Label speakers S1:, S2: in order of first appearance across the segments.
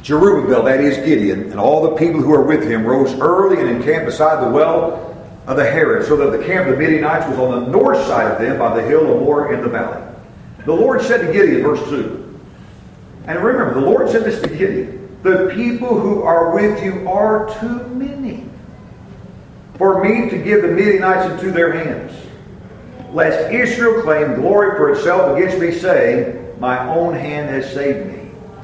S1: Jerubbaal, that is Gideon, and all the people who are with him rose early and encamped beside the well of the Harod, so that the camp of the Midianites was on the north side of them by the hill of Moreh in the valley. The Lord said to Gideon, verse 2, and remember, the Lord said this to Gideon, the people who are with you are too many for me to give the Midianites into their hands, lest Israel claim glory for itself against me, saying, my own hand has saved me.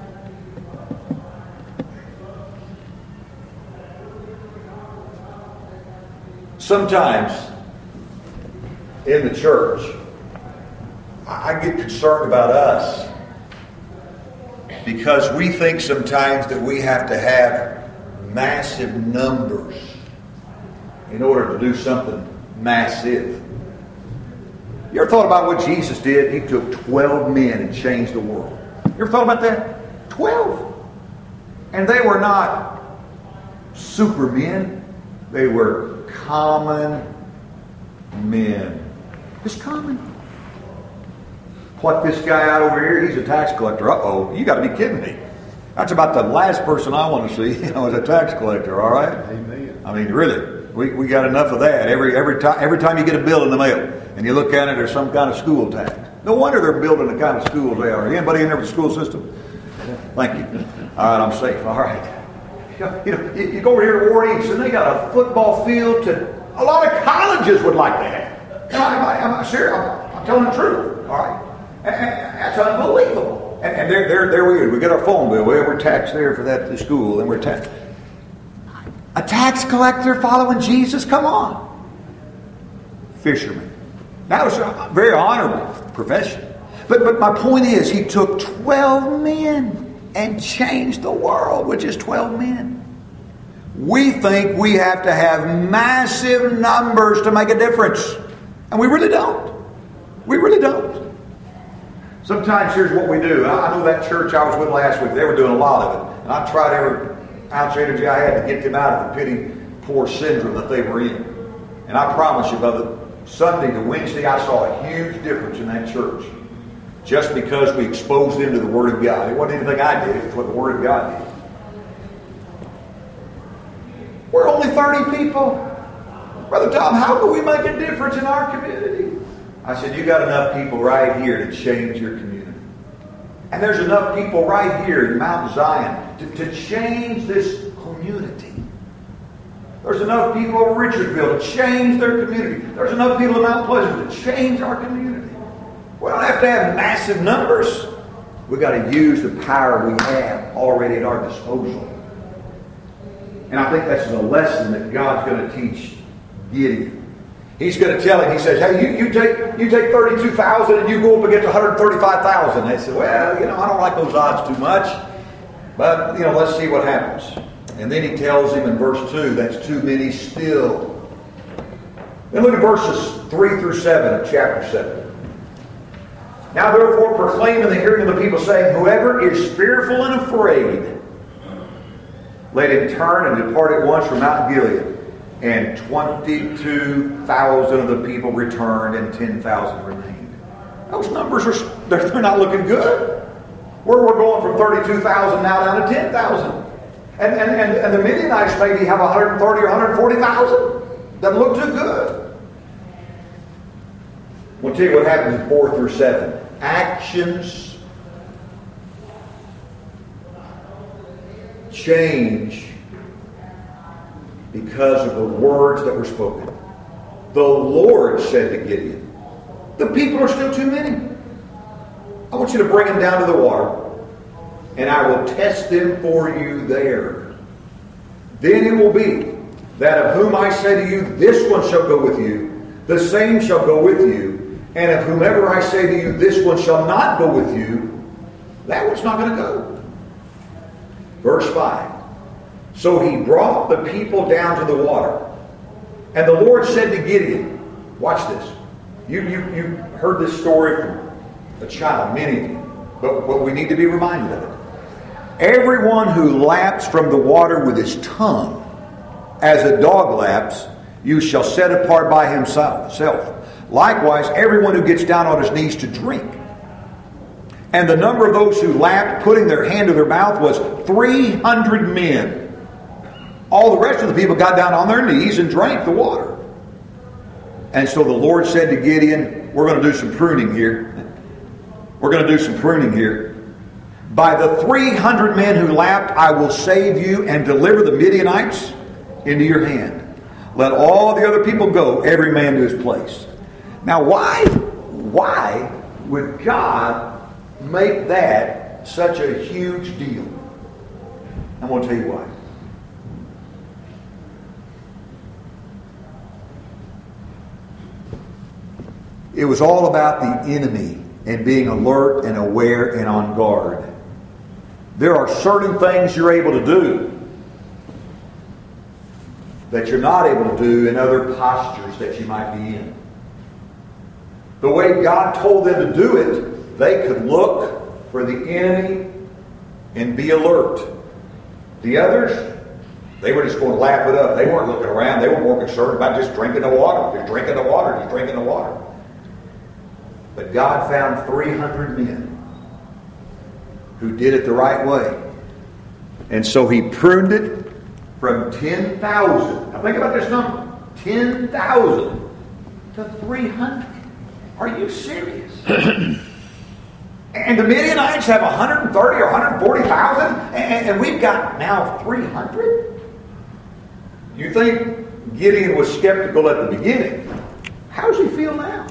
S1: Sometimes in the church, I get concerned about us because we think sometimes that we have to have massive numbers in order to do something massive. You ever thought about what Jesus did? He took 12 men and changed the world. You ever thought about that? 12. And they were not supermen. They were common men. Just common. Pluck this guy out over here. He's a tax collector. Uh-oh. You got to be kidding me. That's about the last person I want to see, as a tax collector, all right?
S2: Amen.
S1: I mean, really. We got enough of that. Every time you get a bill in the mail and you look at it, there's some kind of school tax. No wonder they're building the kind of schools they are. Anybody in there with the school system? Thank you. All right, I'm safe. All right. You go over here to Ward East and they got a football field that a lot of colleges would like to have. I'm serious. I'm telling the truth. All right. And that's unbelievable. And there we are. We get our phone bill. We're taxed there for that school, and we're taxed. A tax collector following Jesus? Come on. Fisherman. That was a very honorable profession. But my point is, he took 12 men and changed the world with just 12 men. We think we have to have massive numbers to make a difference. And we really don't. We really don't. Sometimes here's what we do. I know that church I was with last week, they were doing a lot of it. And I tried every ounce of energy I had to get them out of the pity poor syndrome that they were in. And I promise you, brother, Sunday to Wednesday, I saw a huge difference in that church. Just because we exposed them to the Word of God. It wasn't anything I did, it was what the Word of God did. We're only 30 people. Brother Tom, how can we make a difference in our community? I said, you got enough people right here to change your community. And there's enough people right here in Mount Zion to change this community. There's enough people in Richardville to change their community. There's enough people in Mount Pleasant to change our community. We don't have to have massive numbers. We've got to use the power we have already at our disposal. And I think that's a lesson that God's going to teach Gideon. He's going to tell him, he says, hey, you take 32,000 and you go up against 135,000. They said, well, I don't like those odds too much. But, let's see what happens. And then he tells him in verse 2, that's too many still. Then look at verses 3 through 7 of chapter 7. Now therefore proclaim in the hearing of the people, saying, whoever is fearful and afraid, let him turn and depart at once from Mount Gilead. And 22,000 of the people returned, and 10,000 remained. Those numbers they're not looking good. We're going from 32,000 now down to 10,000. And the Midianites maybe have 130 or 140,000. Doesn't look too good. We'll tell you what happens in 4 through 7. Actions change because of the words that were spoken. The Lord said to Gideon, the people are still too many. I want you to bring them down to the water, and I will test them for you there. Then it will be that of whom I say to you, this one shall go with you, the same shall go with you, and of whomever I say to you, this one shall not go with you, that one's not going to go. Verse 5. So he brought the people down to the water. And the Lord said to Gideon, watch this. You heard this story from a child, many of you. But we need to be reminded of it. Everyone who laps from the water with his tongue, as a dog laps, you shall set apart by himself. Likewise, everyone who gets down on his knees to drink. And the number of those who lapped, putting their hand to their mouth, was 300 men. All the rest of the people got down on their knees and drank the water. And so the Lord said to Gideon, we're going to do some pruning here. We're going to do some pruning here. By the 300 men who lapped, I will save you and deliver the Midianites into your hand. Let all the other people go, every man to his place. Now why would God make that such a huge deal? I'm going to tell you why. It was all about the enemy and being alert and aware and on guard. There are certain things you're able to do that you're not able to do in other postures that you might be in. The way God told them to do it, they could look for the enemy and be alert. The others, they were just going to lap it up. They weren't looking around. They were more concerned about just drinking the water. Just drinking the water. Just drinking the water. But God found 300 men who did it the right way. And so he pruned it from 10,000. Now think about this number. 10,000 to 300. Are you serious? And the Midianites have 130 or 140,000, and we've got now 300? You think Gideon was skeptical at the beginning. How does he feel now?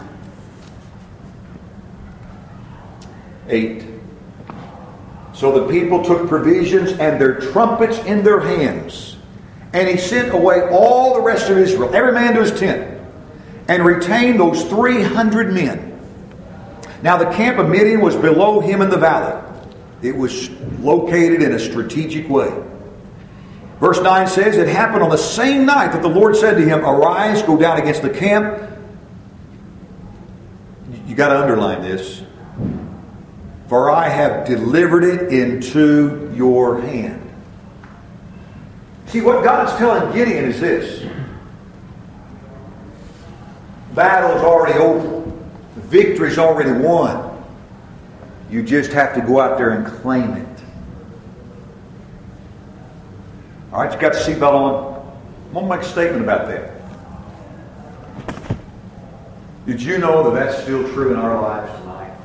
S1: 8. So the people took provisions and their trumpets in their hands. And he sent away all the rest of Israel, every man to his tent, and retained those 300 men. Now the camp of Midian was below him in the valley. It was located in a strategic way. Verse 9 says, it happened on the same night that the Lord said to him, arise, go down against the camp. You got to underline this. For I have delivered it into your hand. See, what God's telling Gideon is this. Battle's already over. Victory's already won. You just have to go out there and claim it. All right, you got the seatbelt on. I'm going to make a statement about that. Did you know that that's still true in our lives tonight?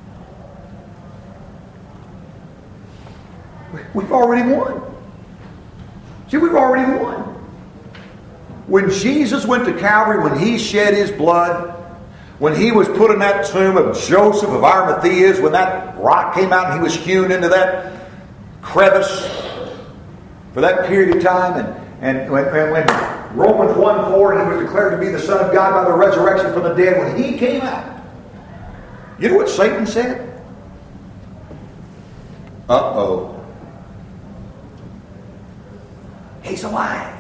S1: We've already won. See, we've already won. When Jesus went to Calvary, when he shed his blood, when he was put in that tomb of Joseph of Arimathea, when that rock came out and he was hewn into that crevice for that period of time, and when Romans 1:4, he was declared to be the Son of God by the resurrection from the dead, when he came out, you know what Satan said? Uh-oh. He's alive.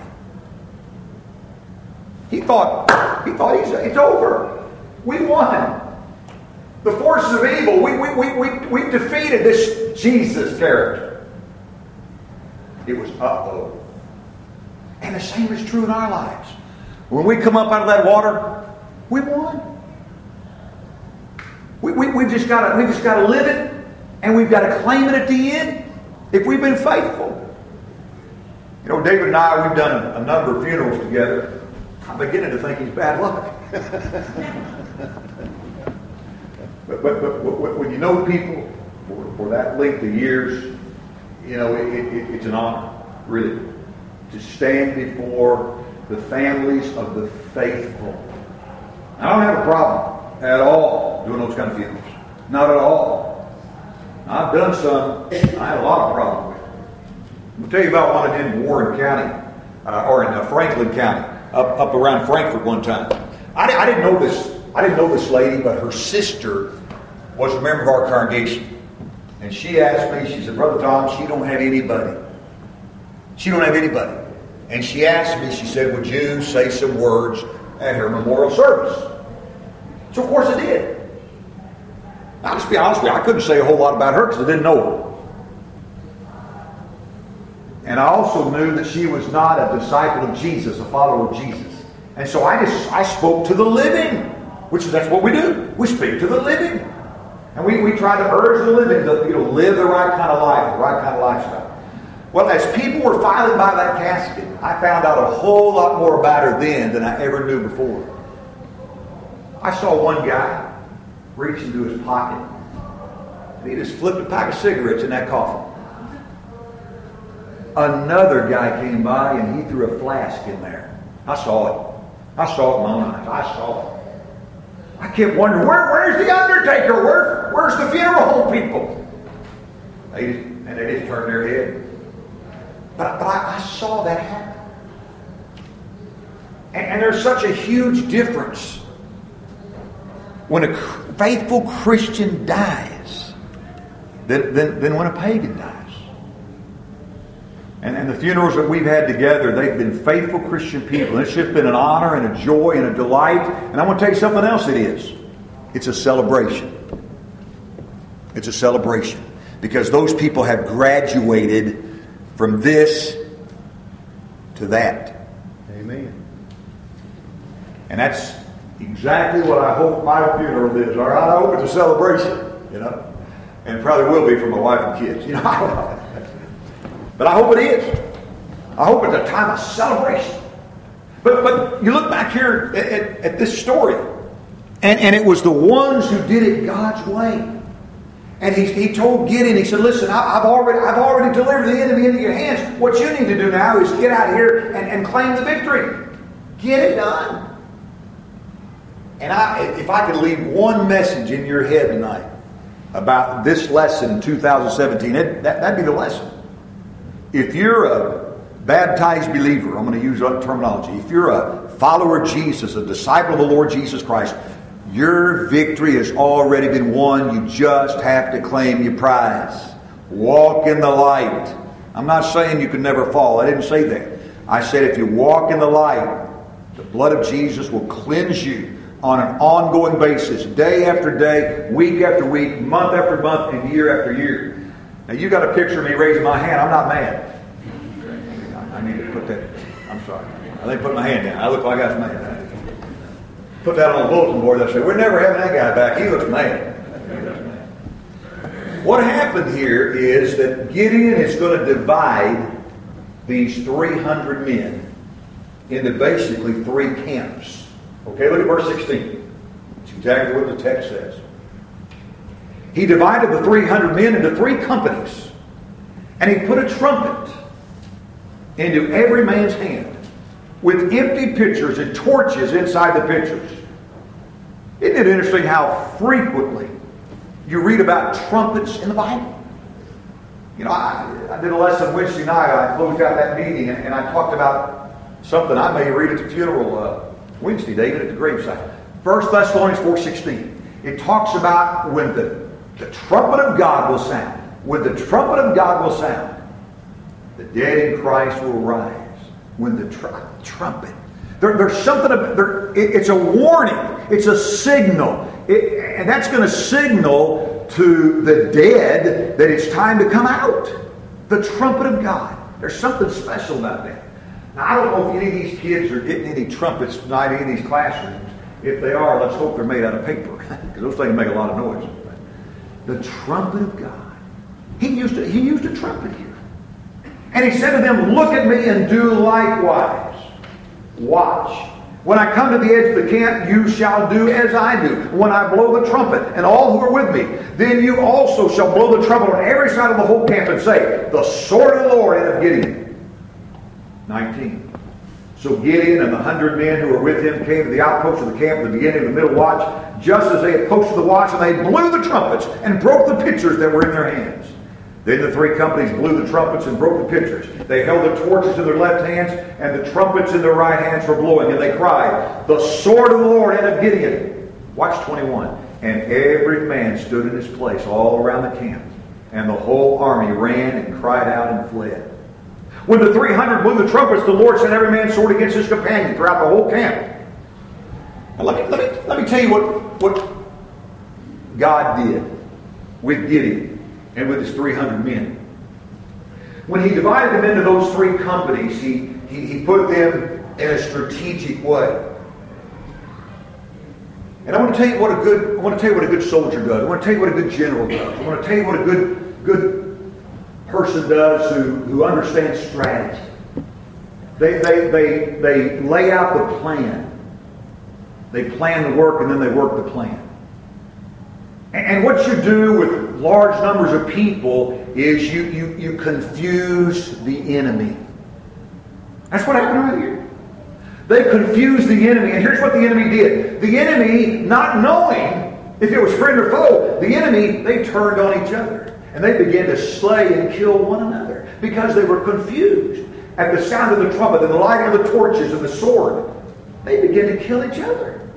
S1: He thought it's over. We won. The forces of evil, we defeated this Jesus character. It was uh-oh. And the same is true in our lives. When we come up out of that water, we won. We've just got to live it, and we've got to claim it at the end if we've been faithful. You know, David and I, we've done a number of funerals together. I'm beginning to think he's bad luck. but when you know people for that length of years, you know, it's an honor, really, to stand before the families of the faithful. I don't have a problem at all doing those kind of funerals. Not at all. I've done some I had a lot of problems with. I'll tell you about one I did in Warren County, or in Franklin County, up around Frankfort one time. I didn't know this lady, but her sister was a member of our congregation. And she asked me, she said, Brother Tom, she don't have anybody. She don't have anybody. And she asked me, she said, would you say some words at her memorial service? So of course I did. I'll just be honest with you, I couldn't say a whole lot about her because I didn't know her. And I also knew that she was not a disciple of Jesus, a follower of Jesus. And so I spoke to the living, that's what we do. We speak to the living. And we try to urge the living to live the right kind of life, the right kind of lifestyle. Well, as people were filing by that casket, I found out a whole lot more about her then than I ever knew before. I saw one guy reach into his pocket, and he just flipped a pack of cigarettes in that coffin. Another guy came by and he threw a flask in there. I saw it. I saw it with my own eyes. I saw it. I kept wondering, where's the undertaker? Where's the funeral home people? They just turned their head. But I saw that happen. And there's such a huge difference when a faithful Christian dies than when a pagan dies. And the funerals that we've had together, they've been faithful Christian people. And it's just been an honor and a joy and a delight. And I want to tell you something else it is. It's a celebration. It's a celebration. Because those people have graduated from this to that.
S2: Amen.
S1: And that's exactly what I hope my funeral is. All right, I hope it's a celebration, and it probably will be for my wife and kids. I don't know. But I hope it is. I hope it's a time of celebration. But you look back here at this story, and it was the ones who did it God's way. And he told Gideon, he said, listen, I've already delivered the enemy into your hands. What you need to do now is get out here and claim the victory. Get it done. And if I could leave one message in your head tonight about this lesson in 2017, that'd be the lesson. If you're a baptized believer, I'm going to use that terminology. If you're a follower of Jesus, a disciple of the Lord Jesus Christ, your victory has already been won. You just have to claim your prize. Walk in the light. I'm not saying you can never fall. I didn't say that. I said if you walk in the light, the blood of Jesus will cleanse you on an ongoing basis, day after day, week after week, month after month, and year after year. Now you got a picture of me raising my hand. I'm not mad. I need to put that. I'm sorry. I didn't put my hand down. I look like I was mad. Put that on the bulletin board. They say, we're never having that guy back. He looks mad. What happened here is that Gideon is going to divide these 300 men into basically 3 camps. Okay, look at verse 16. It's exactly what the text says. He divided the 300 men into 3 companies, and he put a trumpet into every man's hand, with empty pitchers and torches inside the pitchers. Isn't it interesting how frequently you read about trumpets in the Bible? I did a lesson Wednesday night. I closed out that meeting and I talked about something I may read at the funeral Wednesday, David, at the gravesite. 1 Thessalonians 4:16. It talks about when the trumpet of God will sound. When the trumpet of God will sound, the dead in Christ will rise. When the trumpet. There's something about it's a warning. It's a signal. And that's going to signal to the dead that it's time to come out. The trumpet of God. There's something special about that. Now, I don't know if any of these kids are getting any trumpets tonight in these classrooms. If they are, let's hope they're made out of paper. Because those things make a lot of noise. The trumpet of God. He used a trumpet here. And he said to them, look at me and do likewise. Watch. When I come to the edge of the camp, you shall do as I do. When I blow the trumpet, and all who are with me, then you also shall blow the trumpet on every side of the whole camp and say, the sword of the Lord and of Gideon. 19. So Gideon and the 100 men who were with him came to the outpost of the camp at the beginning of the middle watch, just as they had posted the watch, and they blew the trumpets and broke the pitchers that were in their hands. Then the 3 companies blew the trumpets and broke the pitchers. They held the torches in their left hands, and the trumpets in their right hands were blowing. And they cried, the sword of the Lord and of Gideon. Watch 21. And every man stood in his place all around the camp. And the whole army ran and cried out and fled. When the 300 blew the trumpets, the Lord sent every man's sword against his companion throughout the whole camp. Now let me tell you what God did with Gideon and with his 300 men. When he divided them into those 3 companies, he put them in a strategic way. And I want to tell you what a good soldier does. I want to tell you what a good general does. I want to tell you what a good person does who understands strategy. They lay out the plan. They plan the work and then they work the plan. And what you do with large numbers of people is you confuse the enemy. That's what happened right here. They confused the enemy, and here's what the enemy did. The enemy, not knowing if it was friend or foe, the enemy, they turned on each other. And they began to slay and kill one another because they were confused. At the sound of the trumpet and the lighting of the torches and the sword, they began to kill each other.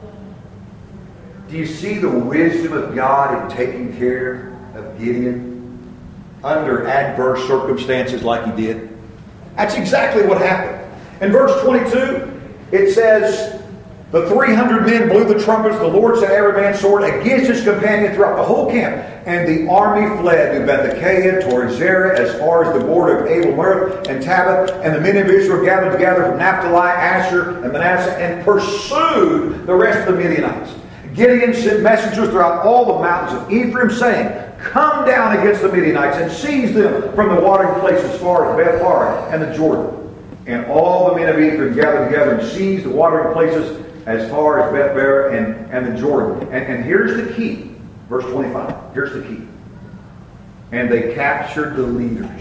S1: Do you see the wisdom of God in taking care of Gideon under adverse circumstances like he did? That's exactly what happened. In verse 22, it says, the 300 men blew the trumpets. The Lord set every man's sword against his companion throughout the whole camp. And the army fled to Bethekah, toward Zerah, as far as the border of Abel-Meholah and Tabbath. And the men of Israel gathered together from Naphtali, Asher, and Manasseh, and pursued the rest of the Midianites. Gideon sent messengers throughout all the mountains of Ephraim, saying, come down against the Midianites and seize them from the watering place as far as Beth-horon and the Jordan. And all the men of Ephraim gathered together and seized the watering places as far as Beth-barah and the Jordan. And here's the key. Verse 25. Here's the key. And they captured the leaders.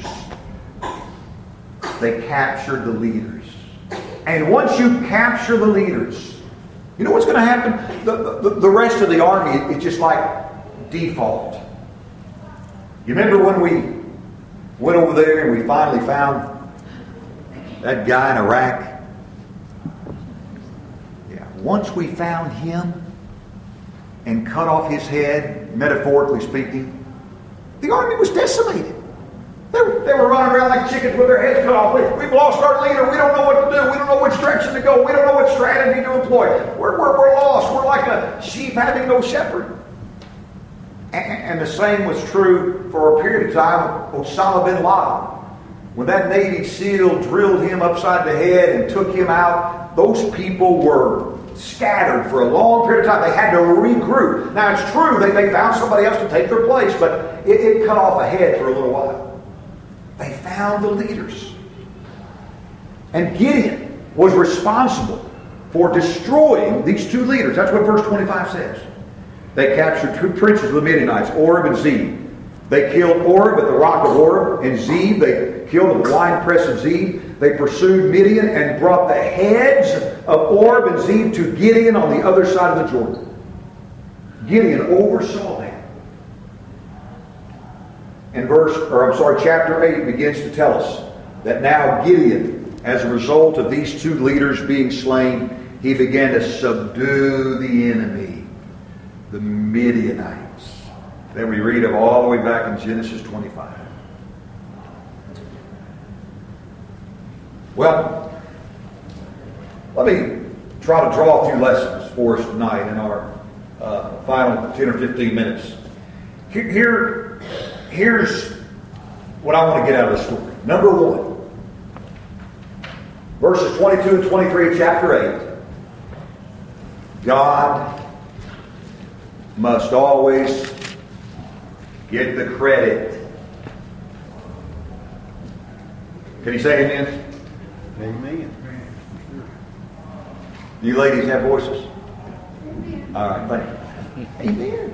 S1: They captured the leaders. And once you capture the leaders, you know what's going to happen? The rest of the army, it's just like default. You remember when we went over there and we finally found that guy in Iraq? Yeah. Once we found him and cut off his head, metaphorically speaking, the army was decimated. They were running around like chickens with their heads cut off. We've lost our leader. We don't know what to do. We don't know which direction to go. We don't know what strategy to employ. We're lost. We're like a sheep having no shepherd. And the same was true for a period of time with Osama bin Laden. When that Navy SEAL drilled him upside the head and took him out, those people were scattered for a long period of time. They had to regroup. Now, it's true they found somebody else to take their place, but it cut off a head for a little while. They found the leaders. And Gideon was responsible for destroying these two leaders. That's what verse 25 says. They captured two princes of the Midianites, Oreb and Zeb. They killed Oreb at the rock of Oreb, and Zeb they killed the winepress of Zeb. They pursued Midian and brought the heads of Oreb and Zeb to Gideon on the other side of the Jordan. Gideon oversaw that. And chapter 8 begins to tell us that now Gideon, as a result of these two leaders being slain, he began to subdue the enemy, the Midianites. That we read of all the way back in Genesis 25. Well, let me try to draw a few lessons for us tonight in our final 10 or 15 minutes. Here's what I want to get out of the story. Number one, verses 22 and 23 of chapter 8. God must always get the credit. Can you say amen?
S2: Amen.
S1: Do you ladies have voices? Amen. All right, thank you.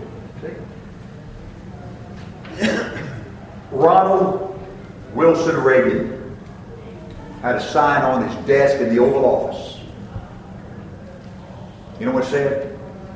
S1: Amen. Ronald Wilson Reagan had a sign on his desk in the Oval Office. You know what it said?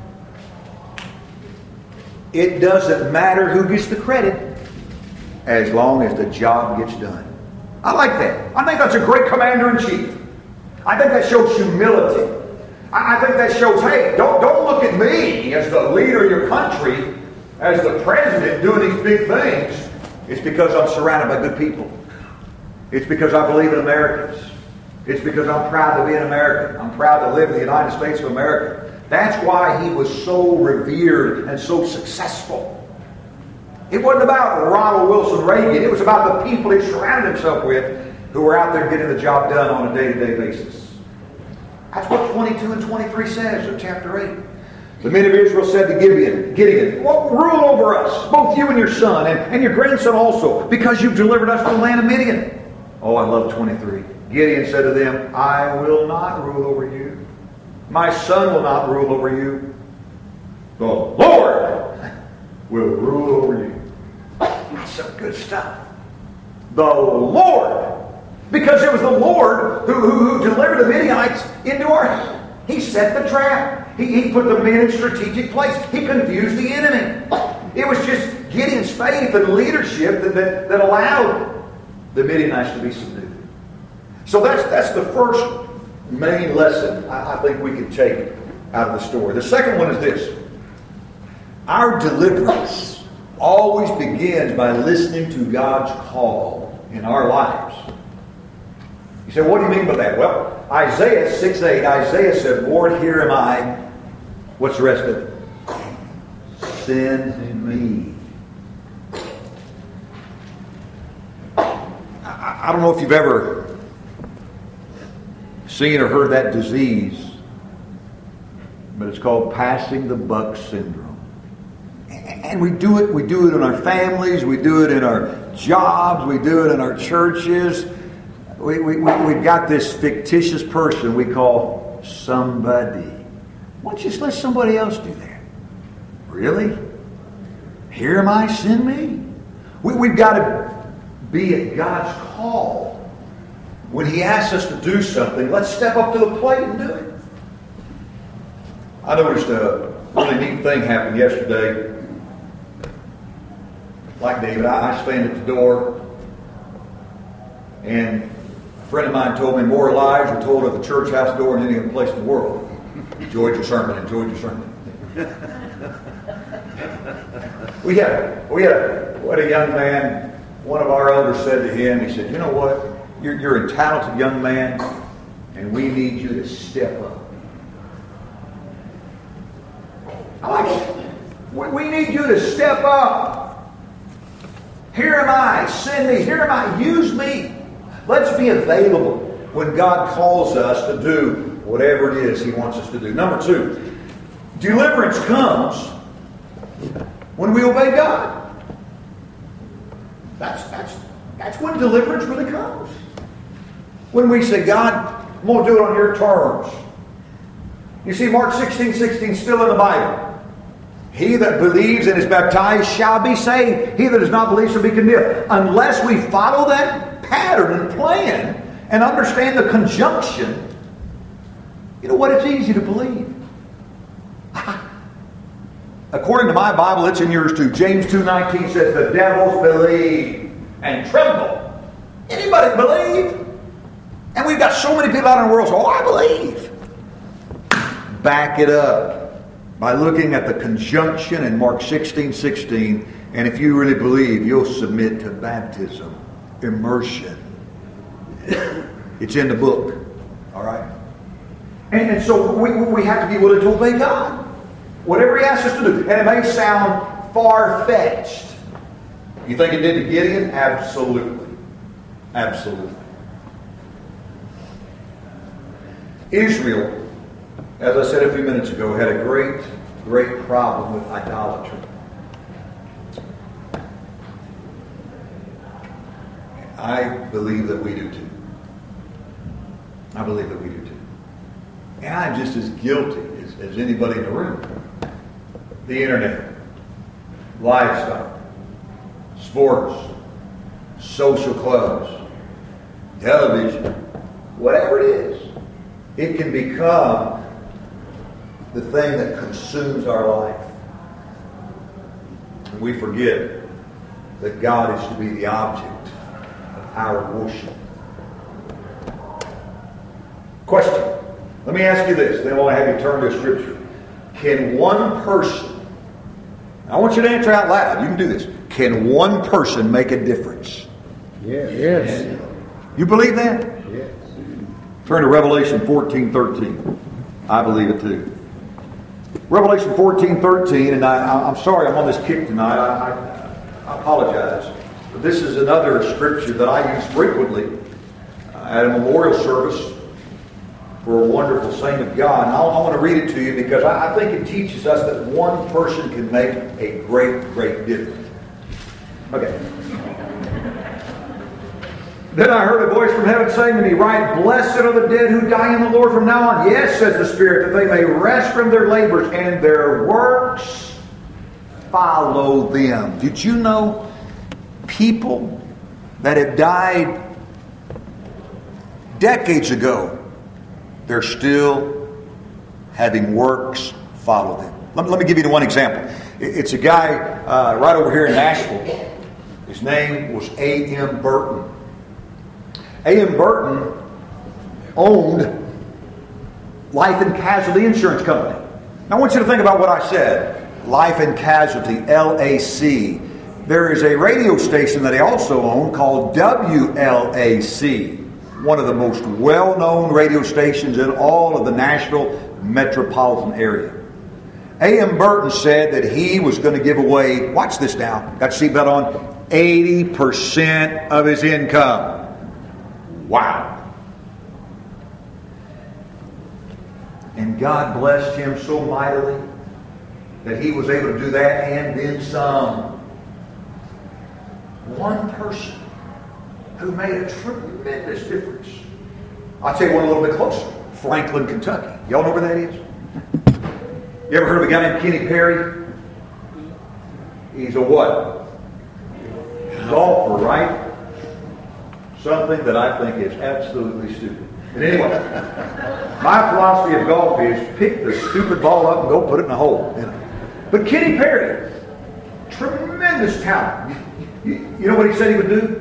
S1: It doesn't matter who gets the credit as long as the job gets done. I like that. I think that's a great commander-in-chief. I think that shows humility. I think that shows, hey, don't look at me as the leader of your country, as the president doing these big things. It's because I'm surrounded by good people. It's because I believe in Americans. It's because I'm proud to be an American. I'm proud to live in the United States of America. That's why he was so revered and so successful. It wasn't about Ronald Wilson Reagan. It was about the people he surrounded himself with who were out there getting the job done on a day-to-day basis. That's what 22 and 23 says of chapter 8. The men of Israel said to Gideon, well, rule over us, both you and your son, and your grandson also, because you've delivered us from the land of Midian. Oh, I love 23. Gideon said to them, I will not rule over you. My son will not rule over you. The Lord will rule over you. That's some good stuff. The Lord. Because it was the Lord who delivered the Midianites into our hand. He set the trap. He put the men in strategic place. He confused the enemy. It was just Gideon's faith and leadership that allowed the Midianites to be subdued. So that's the first main lesson I think we can take out of the story. The second one is this. Our deliverance always begins by listening to God's call in our lives. You say, what do you mean by that? Well, Isaiah 6:8, Isaiah said, Lord, here am I. What's the rest of it? Send me. I don't know if you've ever seen or heard that disease, but it's called passing the buck syndrome. And we do it in our families, we do it in our jobs, we do it in our churches. We've got this fictitious person we call somebody. Why don't you just let somebody else do that? Really? Here am I, send me? We've got to be at God's call. When He asks us to do something, let's step up to the plate and do it. I noticed a really neat thing happened yesterday. Like David, I stand at the door, and a friend of mine told me more lies are told at the church house door than any other place in the world. Enjoyed your sermon, enjoyed your sermon. We had a young man, one of our elders said to him, he said, you know what? You're a talented young man, and we need you to step up. I like it. We need you to step up. Here am I, send me. Here am I, use me. Let's be available when God calls us to do whatever it is He wants us to do. Number 2, deliverance comes when we obey God. That's when deliverance really comes. When we say, God, I'm going to do it on your terms. You see, Mark 16:16 still in the Bible. He that believes and is baptized shall be saved. He that does not believe shall be condemned. Unless we follow that pattern and plan and understand the conjunction, you know what? It's easy to believe. According to my Bible, it's in yours too. James 2:19 says, the devils believe and tremble. Anybody believe? And we've got so many people out in the world say, I believe. Back it up by looking at the conjunction in Mark 16:16, and if you really believe, you'll submit to baptism, immersion. It's in the book. All right? And so we have to be willing to obey God. Whatever He asks us to do. And it may sound far-fetched. You think it did to Gideon? Absolutely. Absolutely. Israel, as I said a few minutes ago, had a great problem with idolatry. I believe that we do too. I believe that we do too. And I'm just as guilty as anybody in the room. The internet, lifestyle, sports, social clubs, television, whatever it is, it can become the thing that consumes our life. And we forget that God is to be the object of our worship. Question. Let me ask you this, then I want to have you turn to a scripture. Can one person, I want you to answer out loud, you can do this. Can one person make a difference?
S2: Yes.
S1: You believe that?
S2: Yes.
S1: Turn to Revelation 14:13. I believe it too. Revelation 14:13, and I'm sorry I'm on this kick tonight. I apologize. But this is another scripture that I use frequently at a memorial service. for a wonderful saint of God. And I want to read it to you because I think it teaches us that one person can make a great, great difference. Okay. Then I heard a voice from heaven saying to me, "Write, blessed are the dead who die in the Lord from now on. Yes, says the Spirit, that they may rest from their labors and their works follow them." Did you know people that have died decades ago, they're still having works follow them? Let me give you one example. It's a guy right over here in Nashville. His name was A.M. Burton. A.M. Burton owned Life and Casualty Insurance Company. Now I want you to think about what I said. Life and Casualty, LAC. There is a radio station that he also owned called WLAC, one of the most well-known radio stations in all of the Nashville metropolitan area. A.M. Burton said that he was going to give away, watch this now, got your seatbelt on, 80% of his income. Wow. And God blessed him so mightily that he was able to do that and then some. One person who made a tremendous difference. I'll tell you one a little bit closer. Franklin, Kentucky. Y'all know where that is? You ever heard of a guy named Kenny Perry? He's a what? Golfer, right? Something that I think is absolutely stupid. But anyway, my philosophy of golf is pick the stupid ball up and go put it in the hole. You know? But Kenny Perry, tremendous talent. You know what he said he would do?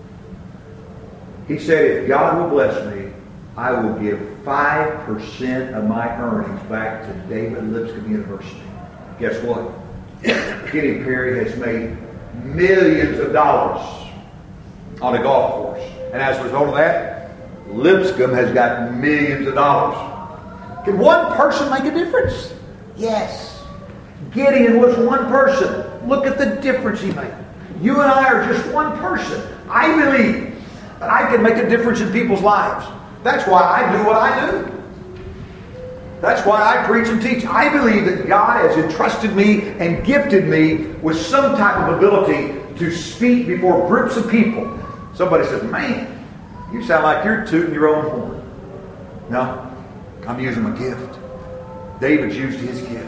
S1: He said, if God will bless me, I will give 5% of my earnings back to David Lipscomb University. Guess what? Kenny Perry has made millions of dollars on a golf course. And as a result of that, Lipscomb has got millions of dollars. Can one person make a difference? Yes. Gideon was one person. Look at the difference he made. You and I are just one person. I believe that I can make a difference in people's lives. That's why I do what I do. That's why I preach and teach. I believe that God has entrusted me and gifted me with some type of ability to speak before groups of people. Somebody says, "Man, you sound like you're tooting your own horn." No, I'm using my gift. David's used his gift.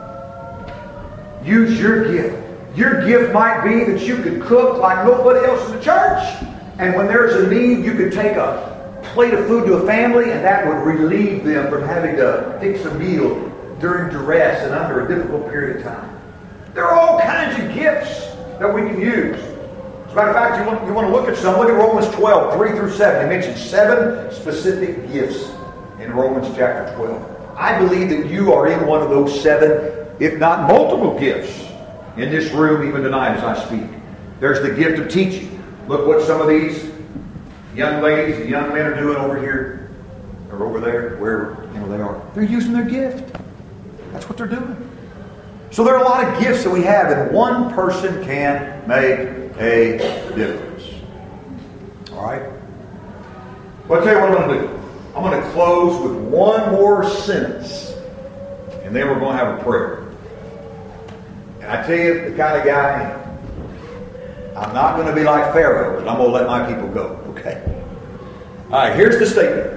S1: Use your gift. Your gift might be that you could cook like nobody else in the church. And when there's a need, you could take a plate of food to a family and that would relieve them from having to fix a meal during duress and under a difficult period of time. There are all kinds of gifts that we can use. As a matter of fact, you want to look at some. Look at Romans 12, 3 through 7. He mentions 7 specific gifts in Romans chapter 12. I believe that you are in one of those 7, if not multiple gifts in this room even tonight as I speak. There's the gift of teaching. Look what some of these young ladies and young men are doing over here or over there, wherever they are. They're using their gift. That's what they're doing. So there are a lot of gifts that we have, and one person can make a difference. All right? Well, I'll tell you what I'm going to do. I'm going to close with one more sentence, and then we're going to have a prayer. And I tell you, the kind of guy I am. I'm not going to be like Pharaoh, and I'm going to let my people go. Okay? All right, here's the statement.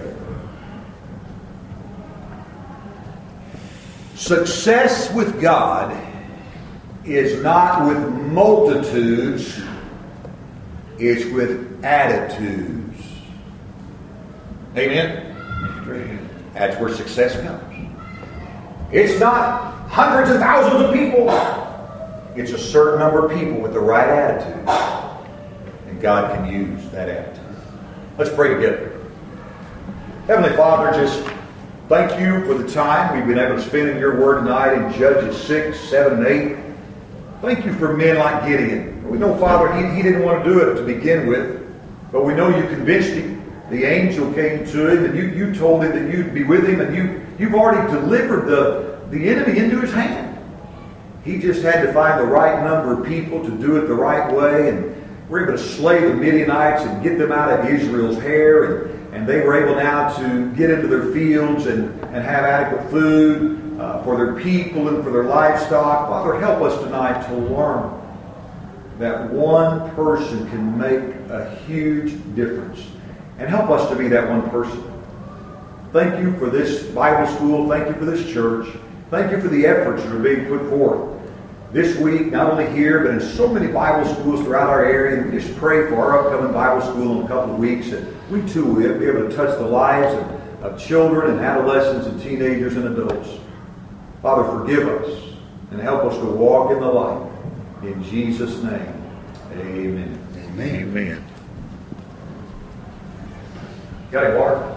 S1: Success with God is not with multitudes, it's with attitudes. Amen? That's where success comes. It's not hundreds of thousands of people. It's a certain number of people with the right attitude. And God can use that attitude. Let's pray together. Heavenly Father, just thank you for the time we've been able to spend in your word tonight in Judges 6, 7, and 8. Thank you for men like Gideon. We know, Father, he didn't want to do it to begin with, but we know you convinced him. The angel came to him, and you told him that you'd be with him, and you've already delivered the enemy into his hand. He just had to find the right number of people to do it the right way, and were able to slay the Midianites and get them out of Israel's hair. And they were able now to get into their fields and have adequate food for their people and for their livestock. Father, help us tonight to learn that one person can make a huge difference. And help us to be that one person. Thank you for this Bible school. Thank you for this church. Thank you for the efforts that are being put forth this week, not only here, but in so many Bible schools throughout our area. And we just pray for our upcoming Bible school in a couple of weeks, that we too will be able to touch the lives of children and adolescents and teenagers and adults. Father, forgive us and help us to walk in the light. In Jesus' name, amen.
S2: Amen.
S1: Got any water?